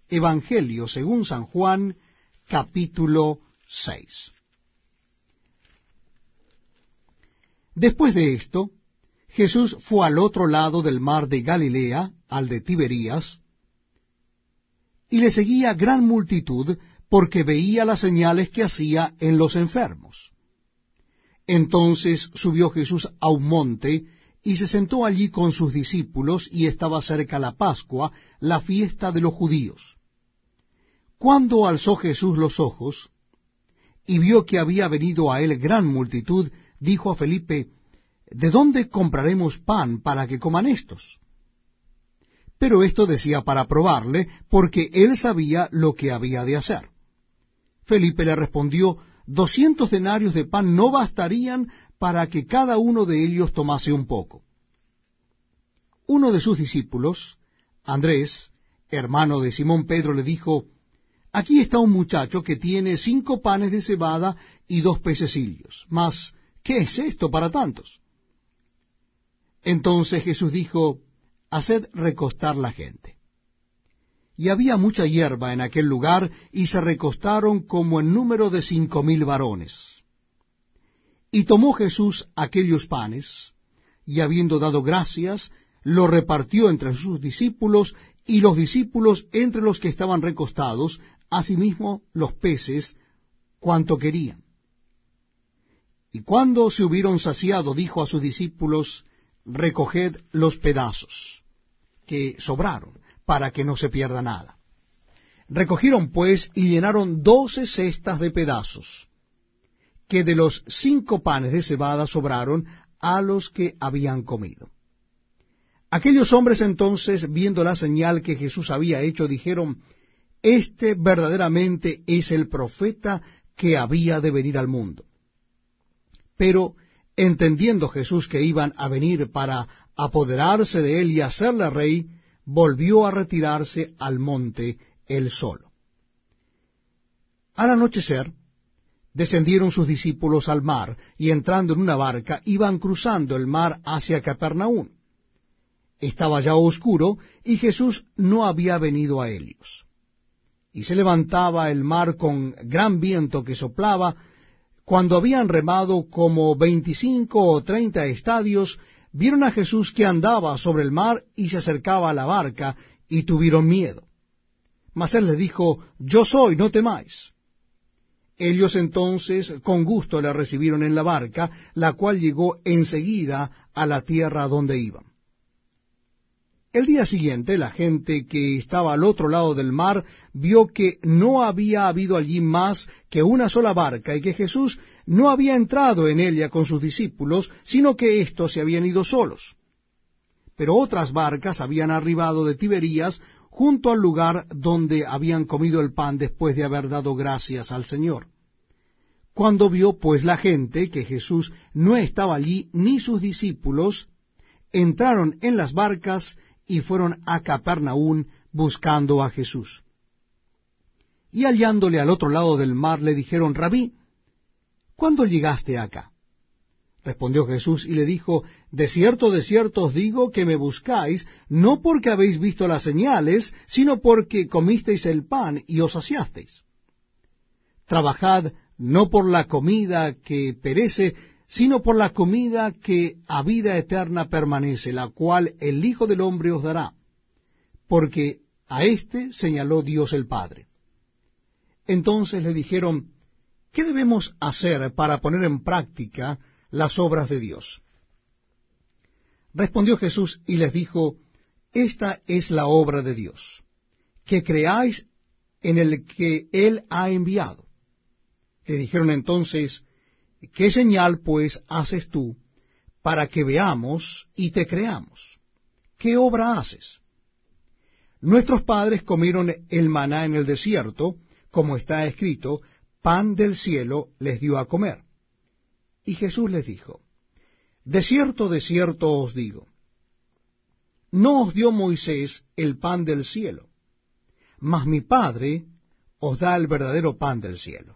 Evangelio según San Juan, capítulo 6. Después de esto, Jesús fue al otro lado del mar de Galilea, al de Tiberías, y le seguía gran multitud, porque veía las señales que hacía en los enfermos. Entonces subió Jesús a un monte, y se sentó allí con sus discípulos, y estaba cerca la Pascua, la fiesta de los judíos. Cuando alzó Jesús los ojos, y vio que había venido a él gran multitud, dijo a Felipe, ¿de dónde compraremos pan para que coman estos? Pero esto decía para probarle, porque él sabía lo que había de hacer. Felipe le respondió, 200 denarios de pan no bastarían para que cada uno de ellos tomase un poco. Uno de sus discípulos, Andrés, hermano de Simón Pedro, le dijo, aquí está un muchacho que tiene 5 panes de cebada y 2 pececillos. Mas, ¿qué es esto para tantos? Entonces Jesús dijo, haced recostar la gente. Y había mucha hierba en aquel lugar, y se recostaron como en número de 5,000 varones. Y tomó Jesús aquellos panes, y habiendo dado gracias, lo repartió entre sus discípulos, y los discípulos entre los que estaban recostados, asimismo los peces, cuanto querían. Y cuando se hubieron saciado, dijo a sus discípulos, recoged los pedazos que sobraron, para que no se pierda nada. Recogieron pues y llenaron 12 cestas de pedazos, que de los 5 panes de cebada sobraron a los que habían comido. Aquellos hombres entonces, viendo la señal que Jesús había hecho, dijeron, este verdaderamente es el profeta que había de venir al mundo. Pero, entendiendo Jesús que iban a venir para apoderarse de él y hacerle rey, volvió a retirarse al monte él solo. Al anochecer, descendieron sus discípulos al mar, y entrando en una barca, iban cruzando el mar hacia Capernaum. Estaba ya oscuro, y Jesús no había venido a ellos. Y se levantaba el mar con gran viento que soplaba. Cuando habían remado como 25 o 30 estadios, vieron a Jesús que andaba sobre el mar y se acercaba a la barca, y tuvieron miedo. Mas él les dijo, yo soy, no temáis. Ellos entonces con gusto le recibieron en la barca, la cual llegó enseguida a la tierra donde iban. El día siguiente, la gente que estaba al otro lado del mar vio que no había habido allí más que una sola barca, y que Jesús no había entrado en ella con sus discípulos, sino que éstos se habían ido solos. Pero otras barcas habían arribado de Tiberías, junto al lugar donde habían comido el pan después de haber dado gracias al Señor. Cuando vio pues la gente que Jesús no estaba allí, ni sus discípulos, entraron en las barcas y fueron a Capernaum buscando a Jesús. Y hallándole al otro lado del mar, le dijeron, Rabí, ¿cuándo llegaste acá? Respondió Jesús y le dijo, de cierto os digo que me buscáis, no porque habéis visto las señales, sino porque comisteis el pan y os saciasteis. Trabajad no por la comida que perece, sino por la comida que a vida eterna permanece, la cual el Hijo del Hombre os dará, porque a éste señaló Dios el Padre. Entonces le dijeron, ¿qué debemos hacer para poner en práctica las obras de Dios? Respondió Jesús y les dijo, esta es la obra de Dios, que creáis en el que Él ha enviado. Le dijeron entonces, ¿qué señal pues haces tú para que veamos y te creamos? ¿Qué obra haces? Nuestros padres comieron el maná en el desierto, como está escrito, pan del cielo les dio a comer. Y Jesús les dijo, de cierto os digo, no os dio Moisés el pan del cielo, mas mi Padre os da el verdadero pan del cielo.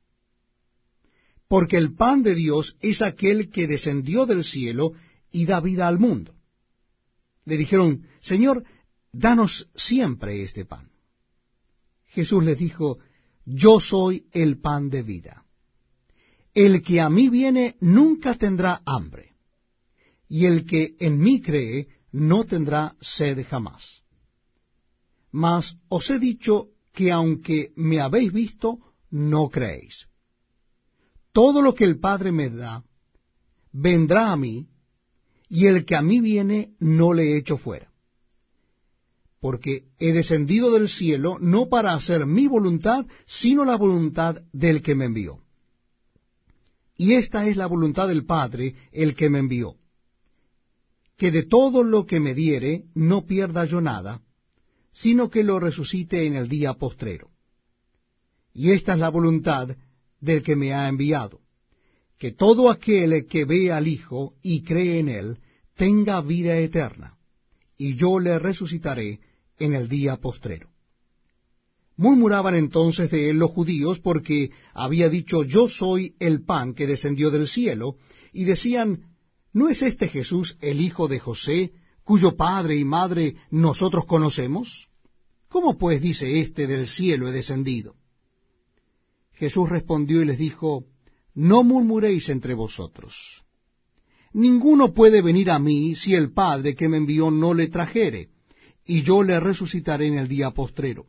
Porque el pan de Dios es aquel que descendió del cielo y da vida al mundo. Le dijeron, Señor, danos siempre este pan. Jesús les dijo, yo soy el pan de vida. El que a mí viene nunca tendrá hambre, y el que en mí cree no tendrá sed jamás. Mas os he dicho que aunque me habéis visto, no creéis. Todo lo que el Padre me da, vendrá a mí, y el que a mí viene no le echo fuera. Porque he descendido del cielo no para hacer mi voluntad, sino la voluntad del que me envió. Y esta es la voluntad del Padre, el que me envió, que de todo lo que me diere no pierda yo nada, sino que lo resucite en el día postrero. Y esta es la voluntad del que me ha enviado, que todo aquel que ve al Hijo y cree en él, tenga vida eterna, y yo le resucitaré en el día postrero. Murmuraban entonces de él los judíos, porque había dicho, yo soy el pan que descendió del cielo, y decían, ¿no es este Jesús el hijo de José, cuyo padre y madre nosotros conocemos? ¿Cómo pues dice éste, del cielo he descendido? Jesús respondió y les dijo, no murmuréis entre vosotros. Ninguno puede venir a mí si el Padre que me envió no le trajere, y yo le resucitaré en el día postrero.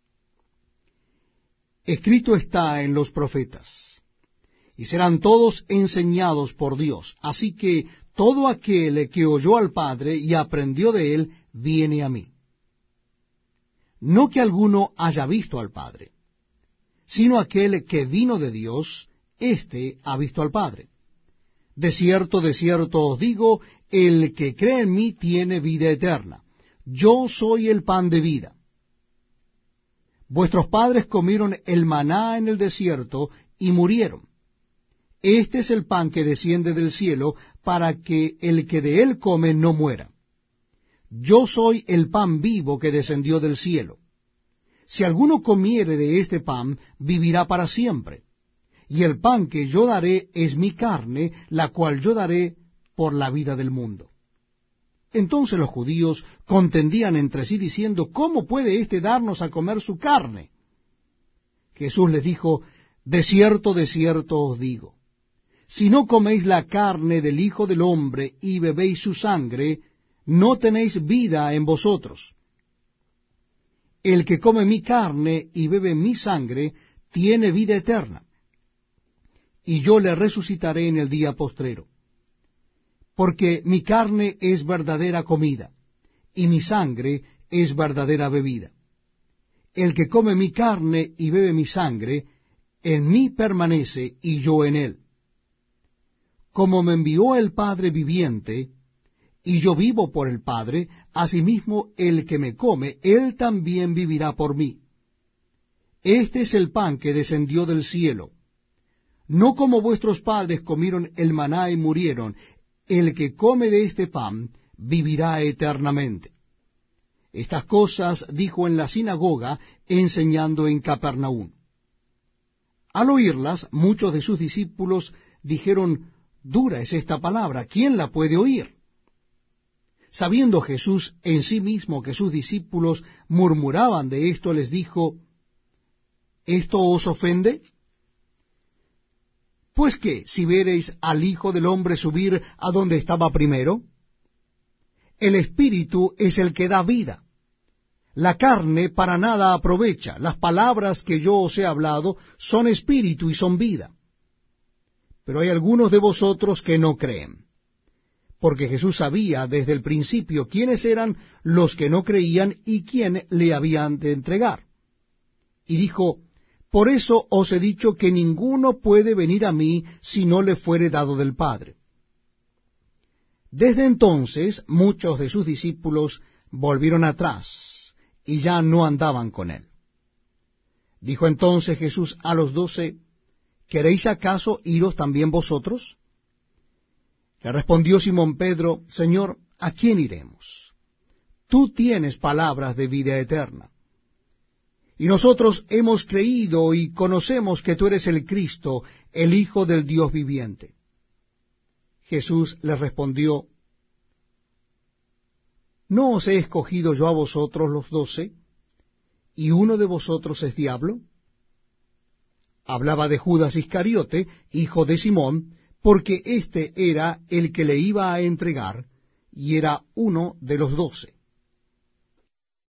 Escrito está en los profetas, y serán todos enseñados por Dios. Así que todo aquel que oyó al Padre y aprendió de él, viene a mí. No que alguno haya visto al Padre, sino aquel que vino de Dios, éste ha visto al Padre. De cierto os digo, el que cree en mí tiene vida eterna. Yo soy el pan de vida. Vuestros padres comieron el maná en el desierto y murieron. Este es el pan que desciende del cielo, para que el que de él come no muera. Yo soy el pan vivo que descendió del cielo. Si alguno comiere de este pan, vivirá para siempre. Y el pan que yo daré es mi carne, la cual yo daré por la vida del mundo. Entonces los judíos contendían entre sí diciendo, ¿cómo puede éste darnos a comer su carne? Jesús les dijo, de cierto os digo, si no coméis la carne del Hijo del Hombre y bebéis su sangre, no tenéis vida en vosotros. El que come mi carne y bebe mi sangre, tiene vida eterna, y yo le resucitaré en el día postrero. Porque mi carne es verdadera comida, y mi sangre es verdadera bebida. El que come mi carne y bebe mi sangre, en mí permanece y yo en él. Como me envió el Padre viviente, y yo vivo por el Padre, asimismo el que me come, él también vivirá por mí. Este es el pan que descendió del cielo. No como vuestros padres comieron el maná y murieron, el que come de este pan vivirá eternamente. Estas cosas dijo en la sinagoga, enseñando en Capernaum. Al oírlas, muchos de sus discípulos dijeron, dura es esta palabra, ¿quién la puede oír? Sabiendo Jesús en sí mismo que sus discípulos murmuraban de esto, les dijo, ¿esto os ofende? Pues qué, si viereis al Hijo del Hombre subir a donde estaba primero. El Espíritu es el que da vida. La carne para nada aprovecha. Las palabras que yo os he hablado son espíritu y son vida. Pero hay algunos de vosotros que no creen. Porque Jesús sabía desde el principio quiénes eran los que no creían y quién le habían de entregar. Y dijo, por eso os he dicho que ninguno puede venir a mí si no le fuere dado del Padre. Desde entonces muchos de sus discípulos volvieron atrás y ya no andaban con él. Dijo entonces Jesús a los 12, ¿queréis acaso iros también vosotros? Le respondió Simón Pedro, Señor, ¿a quién iremos? Tú tienes palabras de vida eterna. Y nosotros hemos creído y conocemos que tú eres el Cristo, el Hijo del Dios viviente. Jesús les respondió, ¿no os he escogido yo a vosotros los 12? ¿y uno de vosotros es diablo? Hablaba de Judas Iscariote, hijo de Simón, porque éste era el que le iba a entregar, y era uno de los 12.